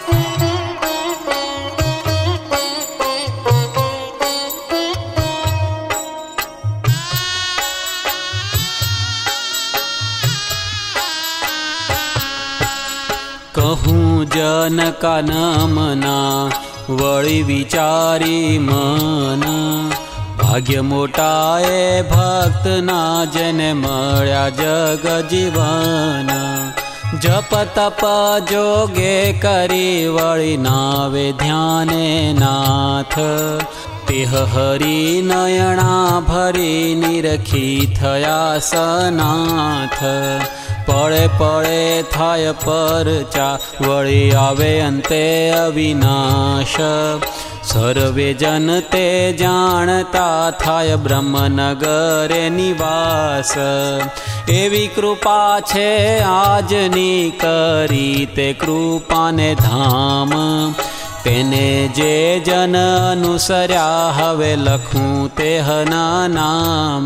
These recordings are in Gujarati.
कहूँ जन का नामना वળી વિચારી મન ભાગ્ય મોટાએ ભક્તના જેને મળ્યા જગ જીવન જપ તપ જોગે કરી વળી નાવે ધ્યાને નાથ તેહ હરી નયણા ભરી નિરખી થયા સનાથ પળે પળે થાય પરચા વળી આવે અંતે અવિનાશ સર્વે જન તે જાણતા થાય બ્રહ્મનગરે નિવાસ એવી કૃપા છે આજની કરી તે કૃપાને ધામ તેને જે જન અનુસર્યા હવે લખું તેહના નામ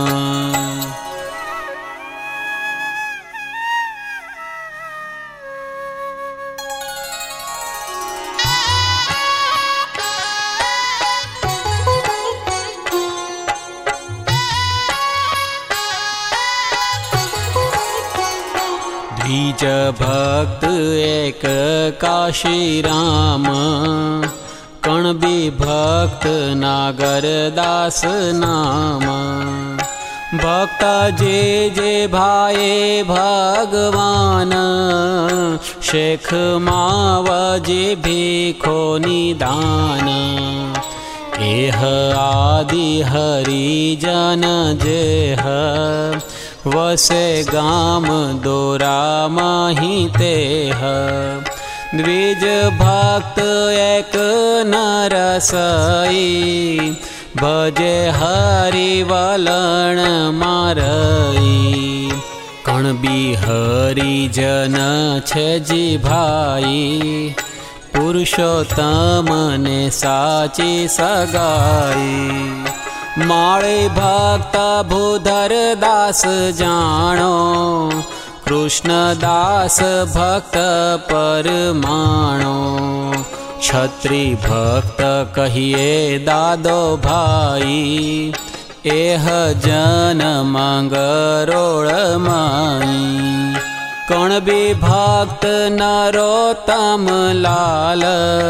बीज भक्त एक काशी राम कण भी भक्त नागर दास नाम भक्त जे भाए भगवान शेख मावजे भीखो निदान एह आदि हरिजन जेह वसे गाम दोरा माही तेह द्विज भक्त एक नरसई भजे हरि वलन मारई कण बी हरिजन छे जी भाई पुरुषोत्तम ने साची सगाई माळे भक्त भूधर दास जानो कृष्ण दास भक्त परमाणो क्षत्रि भक्त कहिए दादो भाई एह जन मंगरोळ माई कण भी भक्त नरोत्तम लाल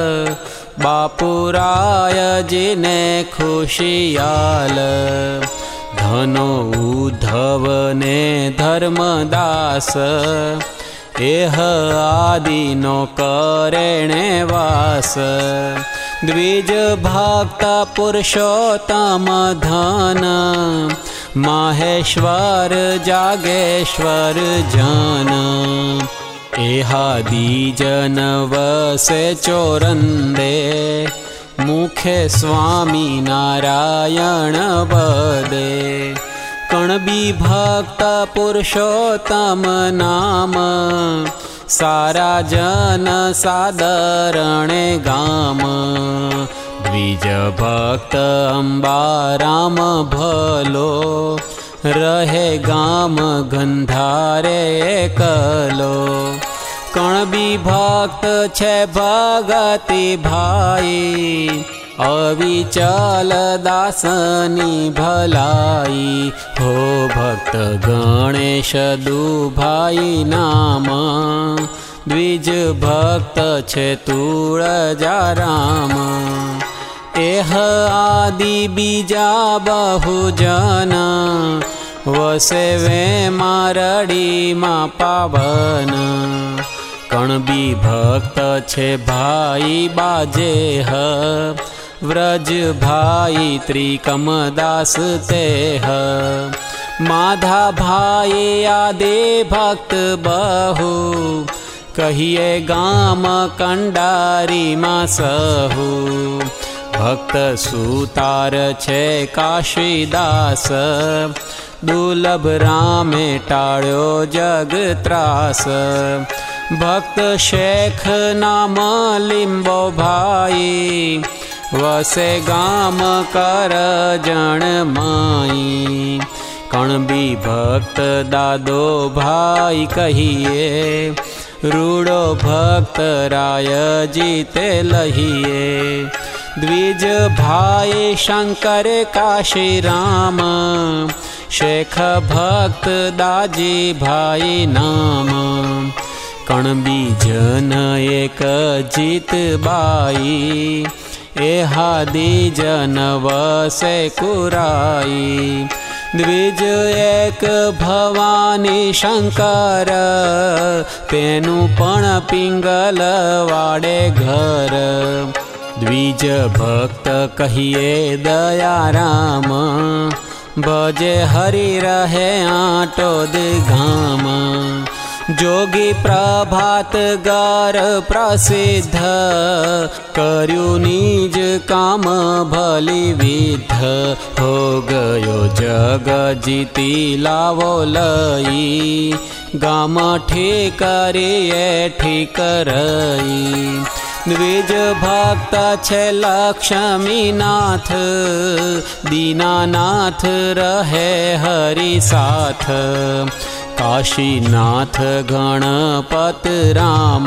बापुराय जी ने खुशियाल धनो उद्धव ने धर्मदास एह आदि नो करेणे वास द्विज भक्त पुरुषोत्तम धन माहेश्वर जागेश्वर जन एहादि जन वसे चोरंदे मुखे स्वामी नारायण बदे कण भी भक्त पुरुषोत्तम नाम सारा जन सादरणे गाम द्विज भक्त अंबाराम भलो रहे गाम गंधारे एकलो कण भी भक्त छे भगति भाई अविचल दासनी भलाई हो भक्त गणेश दुभाई नाम द्विज भक्त छे तुळजा राम एह आदि बीजा बहुजन वसे वे मारडी मा पावन कण भी भक्त छे भाई बाजेह व्रज भाई त्रिकमदास तेह माधा भाई आदि भक्त बहु कहिए गाम कंडारी मा सहु भक्त सुतार छे काशीदास दुर्लभ रामे टाळ्यो जग त्रास भक्त शेख नाम लिंबो भाई वसे गाम करजण माई कण भी भक्त दादो भाई कहिए रूडो भक्त राय जीते लहिए। द्विज भाई शंकर काशी राम, शेख भक्त दाजी भाई नाम। कण बीजन एक जीत बाई, एहादी जन वसे कुराई। द्विज एक भवानी शंकर, तेनु पण पिंगल वाडे घर। द्विज भक्त कहिए दया राम, भजे हरि रहे आटोद घाम। जोगी प्रभात गार प्रसिद्ध, कर्यु निज काम भली विध। हो गयो जग जीती लावो लई, गाम ठीक करिए ठीक रई। द्विज भक्त छे लक्ष्मीनाथ, दीनानाथ रहे हरि साथ। काशीनाथ गणपत राम,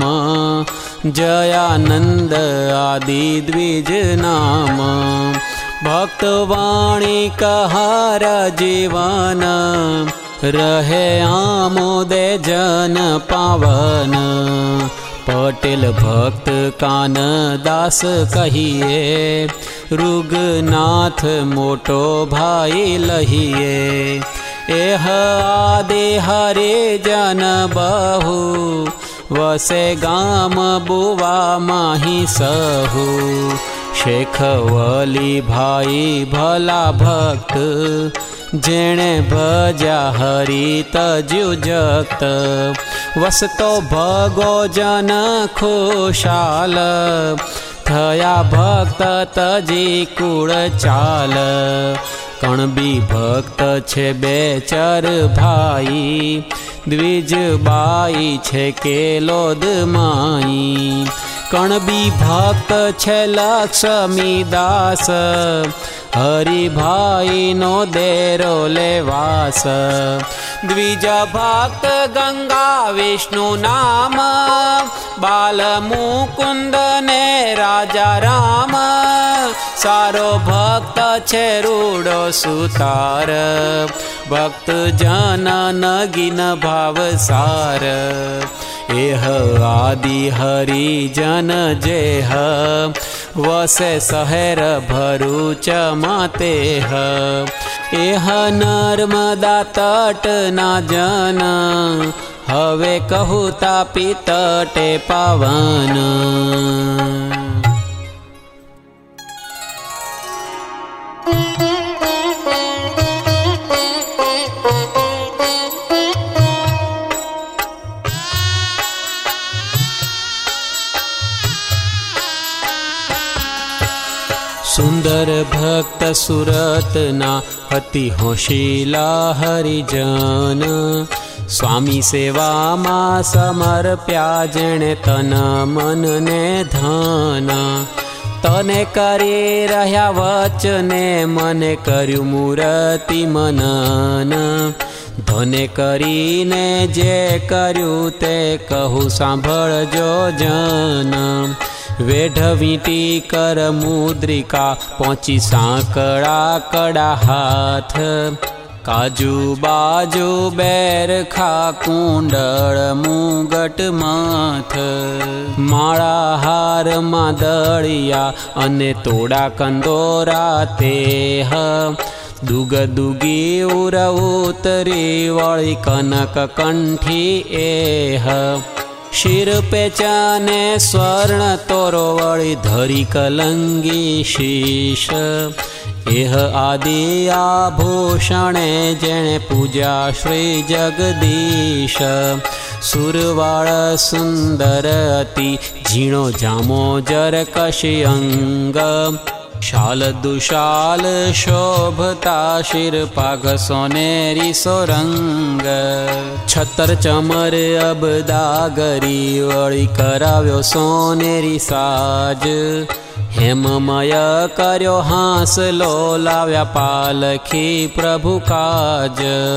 जयानंद आदि द्विज नाम। भक्तवाणी कहार जीवन, रहे आमोदे जन पावन। पटेल भक्त कान दास कहिए, रुगनाथ मोटो भाई लहिए। एह आदि हरे जन बहु, वसे गाम बुवा माही सहु। शेख वली भाई भला भक्त, जेणे भजा हरि तजु जगत। वसतो भगो जन खुशाल, थया भक्त तजी कूड़ चाल। कणबी भक्त छे बेचर भाई, द्विज बाई छे केलोद माई। कणबी भक्त छे लक्ष्मी दास, हरि भाई नो देरो लेवास। द्विज भक्त गंगा विष्णु नाम, बाल मुकुंद ने राजा राम। सारो भक्त छे रूडो सुतार, भक्त जन नगीन भाव सार। एह आदि हरि जन जेह, वसे शहर भरूच मातेह। एह नर्मदा तट ना जन, हवे कहू तापी तटे पावन। सुंदर भक्त सुरत ना अति होशीला हरिजन। स्वामी सेवा मा समर्प्या जेणे तन मन ने धन। तने करी रह्या वचने मने कर्यु मूर्ति मनन। धने करीने जे कर्यु ते कहू सांभळजो जन। वेढवीटी कर मुद्रिका पहुंची सांकड़ा कड़ा हाथ। काजू बाजू बेर खा कुंडल मुगट माथ। माळा हार मादड़िया अने तोड़ा कंदोरा तेह। दुग दुगी उर उतरी वळी कनक कंठी एह। शिर पेचाने स्वर्ण तोरो वळी धरी कलंगी शीश। एह आदि आभूषणे जेणे पूजा श्री जगदीश। सुरवाळ सुंदर अति झीणो जामो जर कशी अंग। शाल दुशाल शोभता शिर पाघ सोनेरी सोरंग। छतर चमर अबदागरी वळी कराव्यो सोनेरी साज। हेममय कर्यो हांसलो लाव्या पालखी प्रभु काज।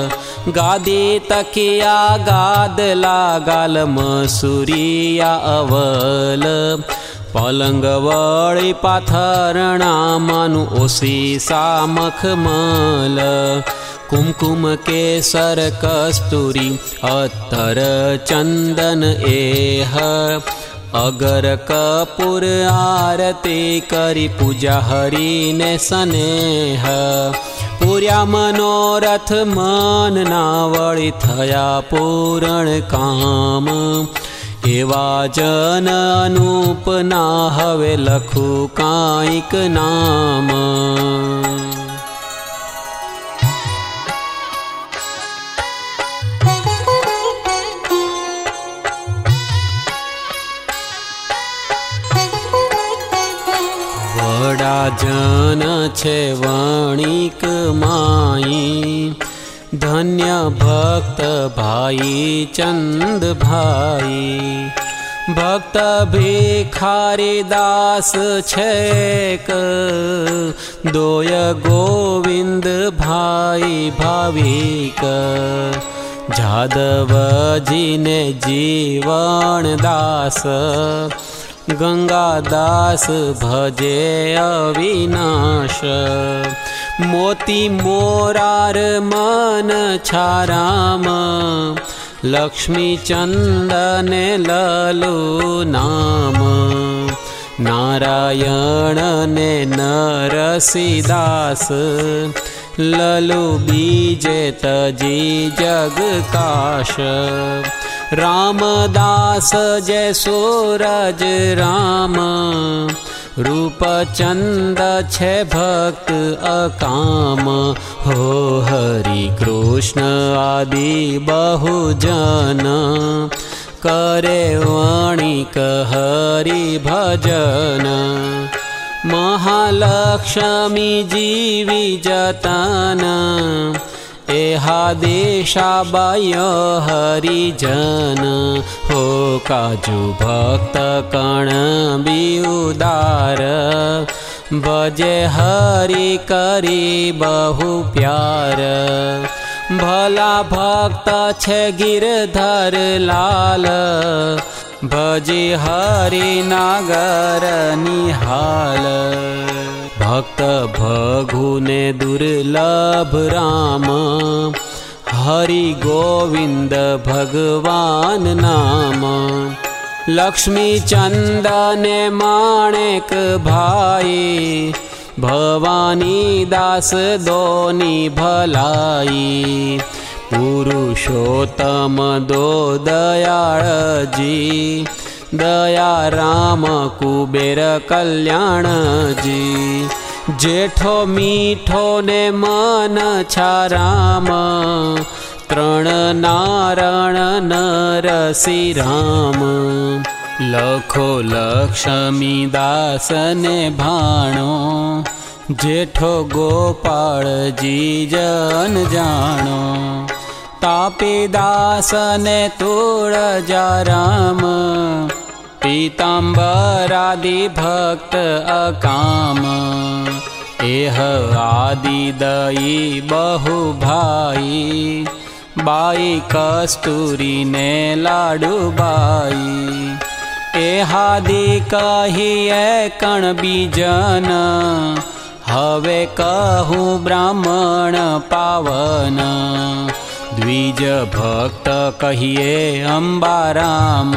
ગાદી તકિયા ગાદલા ગાલ મસુરિયા અવલ પલંગ વળી પાથરણામાંનું ઓસી સામખ મલ કુમકુમ કેસર કસ્તુરી અત્તર ચંદન એહ અગર કપૂર આરતી કરી પૂજા હરિને સ્નેહ પૂર્યા મનોરથ મનના વળી થયા પૂરણ કામ એવા જન અનુપના હવે લખું કાંઈક નામ વડા જન છે વણિક માઈ ધન્ય ભક્ત ભાઈ ચંદ ભાઈ ભક્ત ભિખારી દાસ છેક દોય ગોવિંદ ભાઈ ભાવિક જાદવજીને જીવણ દાસ ગંગાદાસ ભજે અવિનાશ મોતી મોરાર મન છારામ લક્ષ્મી ચંદને લલુ નામ નારાયણ ને નરસિદાસ લલુ બીજે તજી જગકાશ રામદાસ જય સૂરજ રામ રૂપચંદ છે ભક્ત અકામ હો હરિ કૃષ્ણ આદિ બહુજન કરે વણિક હરિ ભજન મહાલક્ષ્મી જીવી જતન એહાદેશાબાય હરિજન હો કાજુ ભક્ત કણ બિઉદાર ભજે હરિ કરી બહુ પ્યાર ભલા ભક્ત છે ગિરધર લાલ ભજી હરિ નાગર નિહાલ ભક્ત ભગુને દુર્લભ રામ હરિ ગોવિંદ ભગવાન નામ લક્ષ્મી ચંદને માણેક ભાઈ ભવાની દાસ દોની ભલાઈ પુરુષોત્તમ દો દયાળજી દયા રામ કુબેર કલ્યાણજી જેઠો મીઠો ને મન છારામ ત્રણ નારણ નરસિંહ રામ લખો લક્ષ્મી દાસ ને ભાણો જેઠો ગોપાળજી જન જાણો તાપી દાસ ને તુળજા રામ પીતાંબરાદિ ભક્ત અકામ એહ આદિ દઈ બહુ ભાઈ બાઈ કસ્તુરી ને લાડુબાઈ એહાદિ કહીએ કણ બીજન હવે કહું બ્રાહ્મણ પાવન દ્વિજ ભક્ત કહીએ અંબારામ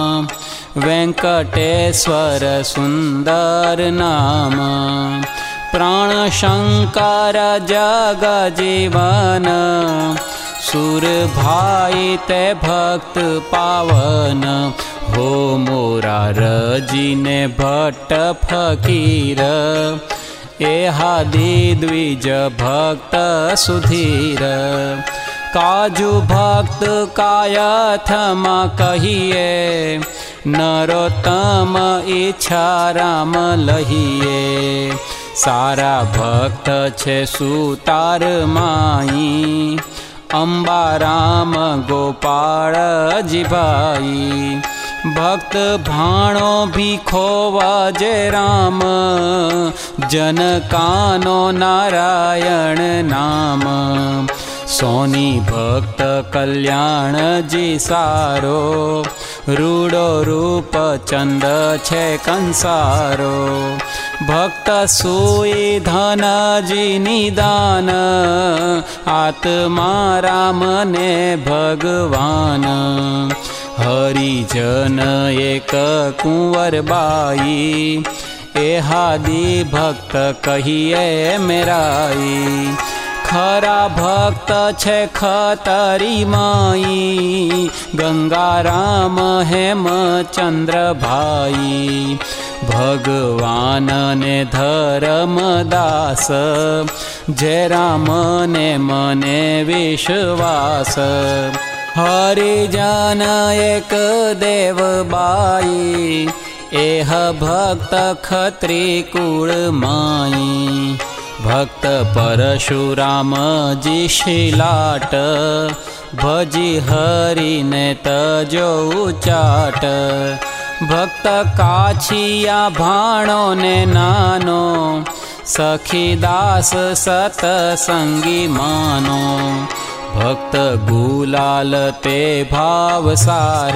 વેંકટેશ્વર સુંદર નામ પ્રાણ શંકર જગ જીવન સુર ભાઈ તે ભક્ત પાવન હો મોરારજીને ભટ્ટ ફકીર એહાદિ દ્વિજ ભક્ત સુધીર કાજુ ભક્ત કાયથમાં કહીએ નરોત્તમ ઈચ્છા રામ લહીએ સારા ભક્ત છે સુતાર માઈ અંબારામ ગોપાળજી ભાઈ ભક્ત ભાણો ભીખો વાજે રામ જન કાનો નારાયણ નામ સોની ભક્ત કલ્યાણજી સારો, રૂડો રૂપ ચંદ છે કંસારો. ભક્ત સુઈ ધનજી નિદાન, આત્મા રામને ભગવાન. હરિજન એક કુંવરબાઈ, એહાદી ભક્ત કહીએ મેરાઈ. ખરા ભક્ત છે ખતરી માઈ, ગંગારામ હેમચંદ્રભાઈ. ભગવાનને ધર્મદાસ, જય રામને મને વિશ્વાસ. હરિજન એક દેવબાઈ, એહ ભક્ત ખત્રી કુળ માઈ. ભક્ત પરશુરામજી શિલાટ, ભજી હરિને તજો ઉચાટ. ભક્ત કાછિયા ભાણો ને નાનો, સખીદાસ સતસંગી માનો. ભક્ત ગુલાલ તે ભાવસાર,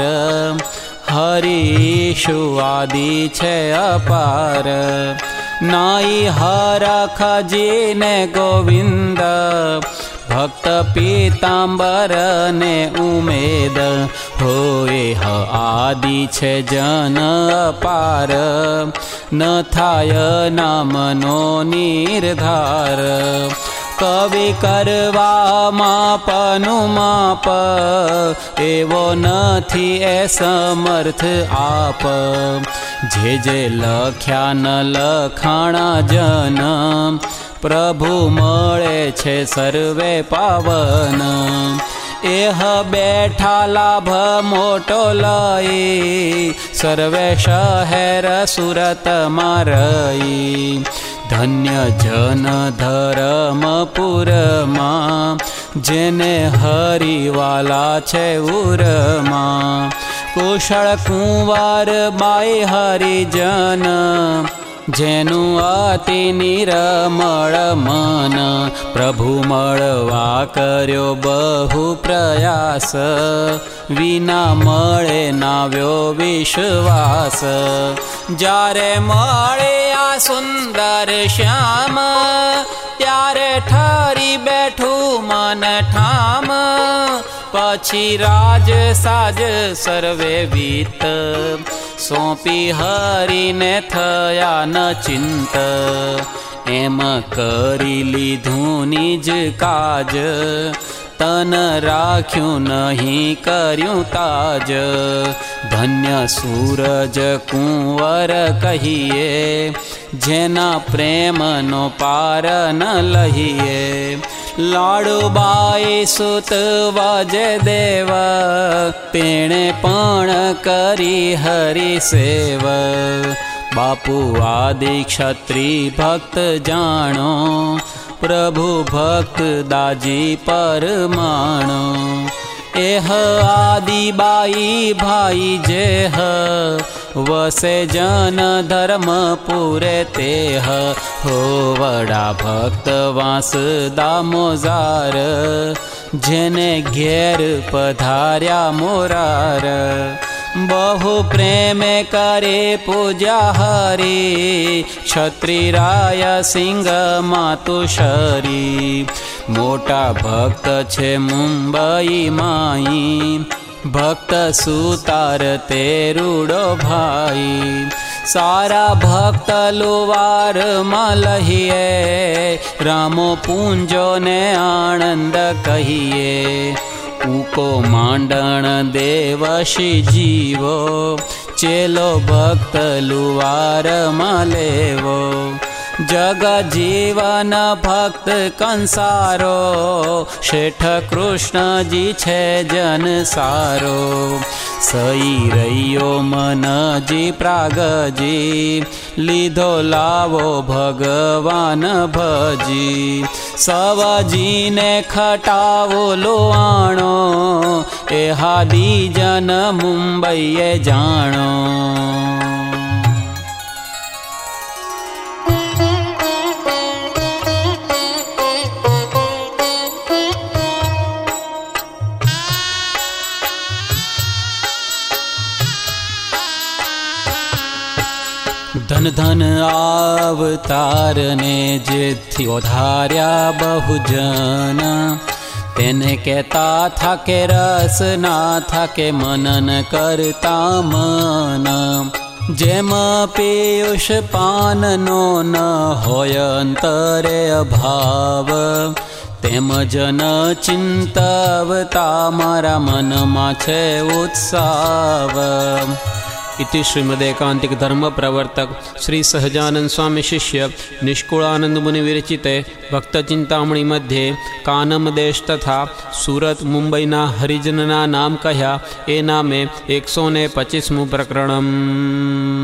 હરીશુ આદિ છે અપાર. નાઈ હરખજીને ગોવિંદ, ભક્ત પીતાંબર ને ઉમેદ. હોય આદિ છે જન અપાર, ન થાય નામનો નિર્ધાર. કવિ કરવા માપનું માપ, એવો નથી એ સમર્થ આપ. જે જે લખ્યા ન લખાણા જન, પ્રભુ મળે છે સર્વે પાવન. એહ બેઠા લાભ મોટો લઈ, સર્વે શહેર સુરતમાં રહી. ધન્ય જન ધર્મપુરમાં, જેને હરિવાલા છે ઉરમાં. કુશળ કુંવર બાઈ હરિજન, જેનું અતિ નિરમળ મન. પ્રભુ મળવા કર્યો બહુ પ્રયાસ, વિના મળે નાવ્યો વિશ્વાસ. જ્યારે મળે આ સુંદર શ્યામ, ત્યારે ઠરી બેઠું મન ઠામ. પછી રાજ સાજ સર્વે વિત, સોંપી હરીને થયા ન ચિંત. એમ કરી લીધું નિજ કાજ, તન રાખ્યું નહીં કર્યું તાજ. ધન્ય સૂરજ કુંવર કહીએ, જેના પ્રેમનો પાર ન લહીએ. લાડુબાઈ સુત વજદેવ, તેણે પણ કરી હરિસેવ. બાપુ આદિ ક્ષત્રિ ભક્ત જાણો, પ્રભુ ભક્ત દાજી પરમાણો. એહ આદિબાઈ ભાઈ જેહ, વસે જન ધર્મ પૂરે તેહ. હો વડા ભક્ત વાસ દામોજાર, જેને ઘેર પધાર્યા મોરાર. બહુ પ્રેમે કરે પૂજા હરી, ક્ષત્રિરાય સિંહ માતુશરી. મોટા ભક્ત છે મુંબઈ માઈ, ભક્ત સુતાર તે રૂડો ભાઈ. સારા ભક્ત લુવારમાં લહીએ, રામો પૂંજો ને આનંદ કહીએ. ઉકો માંડણ દેવશી જીવો, ચેલો ભક્ત લુવારમાં લેવો. જગ જીવન ભક્ત કંસારો, શેઠ કૃષ્ણજી છે જન સારો. સઈ રહ્યો મનજી પ્રાગજી, લીધો લાવો ભગવાન ભજી. સવજીને ખટાવો લોવાણો, એ હાદી જન મુંબઈએ જાણો. ધન ધન આવતારને જેથી વધાર્યા બહુજન, તેને કહેતા થાકે રસ ના થાકે મનન કરતા મન, જેમ પિયુષ પાનનો ન હોય અંતરે અભાવ, તેમ જન ચિંતવતા મારા મનમાં છે ઉત્સાવ. इति श्रीमदेकांतिक धर्म प्रवर्तक श्री सहजानंद स्वामी शिष्य निष्कुलानंद मुनि विरचिते भक्त चिंतामणि मध्ये कानम देश तथा सूरत मुंबईना हरिजनना नाम कह्या ए नामे 125मुं प्रकरणम्.